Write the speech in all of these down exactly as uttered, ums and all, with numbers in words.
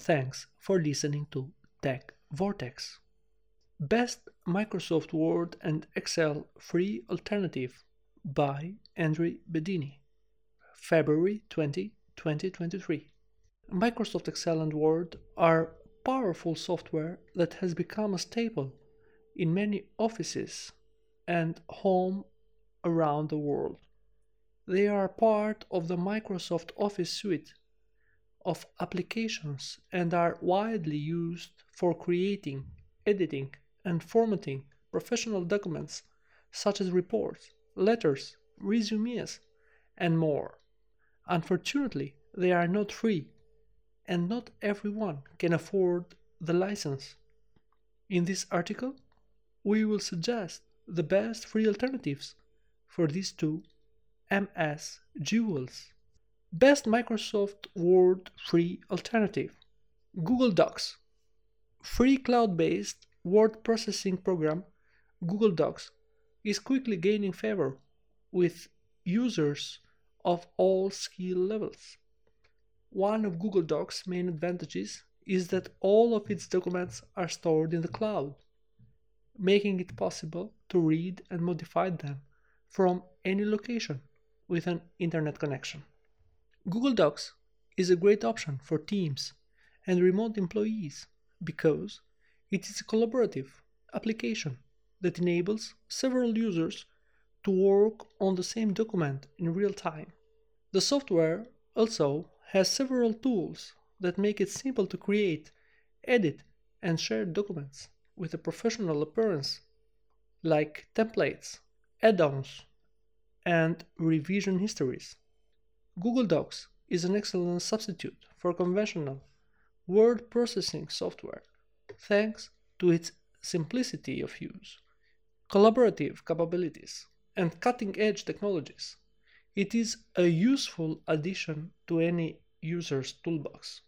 Thanks for listening to Tech Vortex. Best Microsoft Word and Excel Free Alternative by Andrew Bedini. February twentieth, twenty twenty-three. Microsoft Excel and Word are powerful software that has become a staple in many offices and home around the world. They are part of the Microsoft Office suite of applications and are widely used for creating, editing, and formatting professional documents such as reports, letters, resumes, and more. Unfortunately, they are not free, and not everyone can afford the license. In this article, we will suggest the best free alternatives for these two M S jewels. Best Microsoft Word free alternative: Google Docs. Free cloud-based word processing program Google Docs is quickly gaining favor with users of all skill levels. One of Google Docs' main advantages is that all of its documents are stored in the cloud, making it possible to read and modify them from any location with an internet connection. Google Docs is a great option for teams and remote employees because it is a collaborative application that enables several users to work on the same document in real time. The software also has several tools that make it simple to create, edit, and share documents with a professional appearance, like templates, add-ons, and revision histories. Google Docs is an excellent substitute for conventional word processing software thanks to its simplicity of use, collaborative capabilities, and cutting-edge technologies. It is a useful addition to any user's toolbox.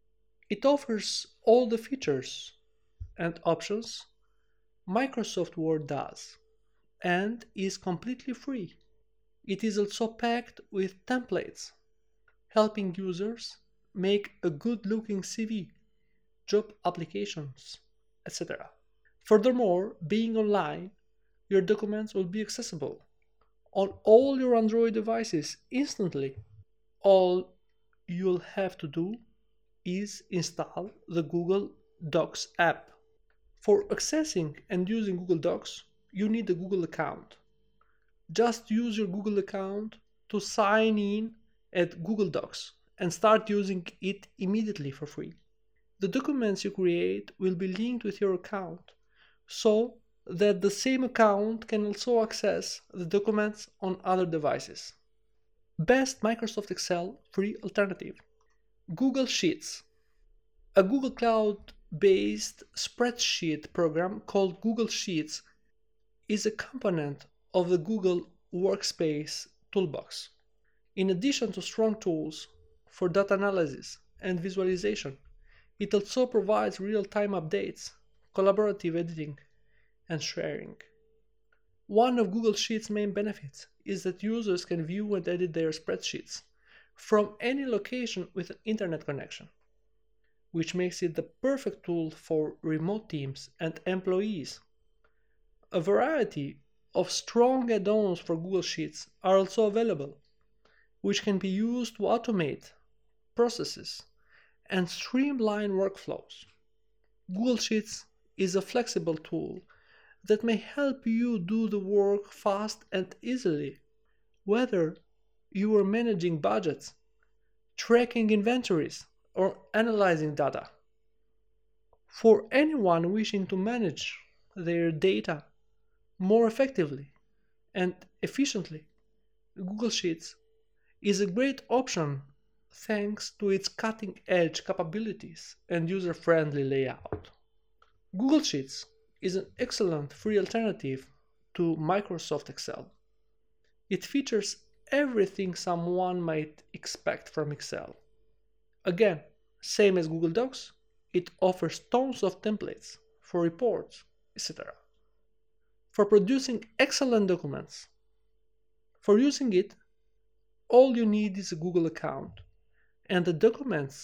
It offers all the features and options Microsoft Word does and is completely free. It is also packed with templates, helping users make a good-looking C V, job applications, et cetera. Furthermore, being online, your documents will be accessible on all your Android devices instantly. All you'll have to do is install the Google Docs app. For accessing and using Google Docs, you need a Google account. Just use your Google account to sign in at Google Docs and start using it immediately for free. The documents you create will be linked with your account so that the same account can also access the documents on other devices. Best Microsoft Excel free alternative: Google Sheets. A Google Cloud-based spreadsheet program called Google Sheets is a component of the Google Workspace toolbox. In addition to strong tools for data analysis and visualization, it also provides real-time updates, collaborative editing, and sharing. One of Google Sheets' main benefits is that users can view and edit their spreadsheets from any location with an internet connection, which makes it the perfect tool for remote teams and employees. A variety of strong add-ons for Google Sheets are also available, which can be used to automate processes and streamline workflows. Google Sheets is a flexible tool that may help you do the work fast and easily, whether you are managing budgets, tracking inventories, or analyzing data. For anyone wishing to manage their data more effectively and efficiently, Google Sheets is a great option thanks to its cutting-edge capabilities and user-friendly layout. Google Sheets is an excellent free alternative to Microsoft Excel. It features everything someone might expect from Excel. Again, same as Google Docs, it offers tons of templates for reports, et cetera. For producing excellent documents. For using it, all you need is a Google account, and the documents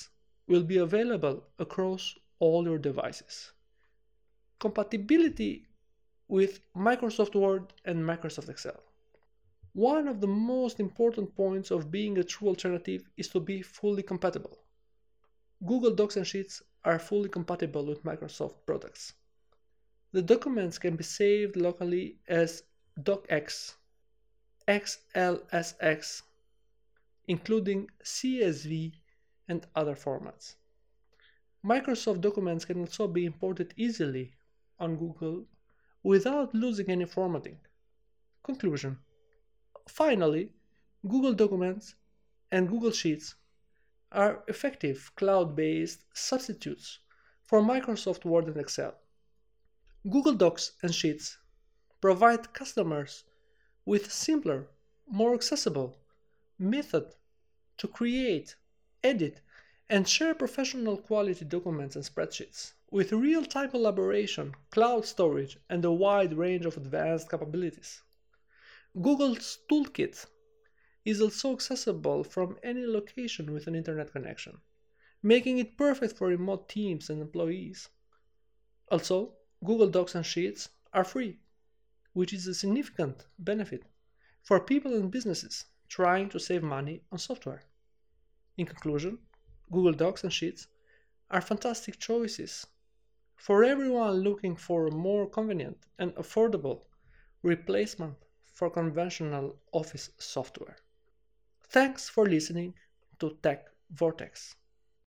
will be available across all your devices. Compatibility with Microsoft Word and Microsoft Excel. One of the most important points of being a true alternative is to be fully compatible. Google Docs and Sheets are fully compatible with Microsoft products. The documents can be saved locally as docx, X L S X, including C S V and other formats. Microsoft documents can also be imported easily on Google without losing any formatting. Conclusion. Finally, Google Documents and Google Sheets are effective cloud-based substitutes for Microsoft Word and Excel. Google Docs and Sheets provide customers with a simpler, more accessible method to create, edit, and share professional quality documents and spreadsheets with real-time collaboration, cloud storage, and a wide range of advanced capabilities. Google's Toolkit is also accessible from any location with an internet connection, making it perfect for remote teams and employees. Also, Google Docs and Sheets are free, which is a significant benefit for people and businesses trying to save money on software. In conclusion, Google Docs and Sheets are fantastic choices for everyone looking for a more convenient and affordable replacement for conventional office software. Thanks for listening to Tech Vortex.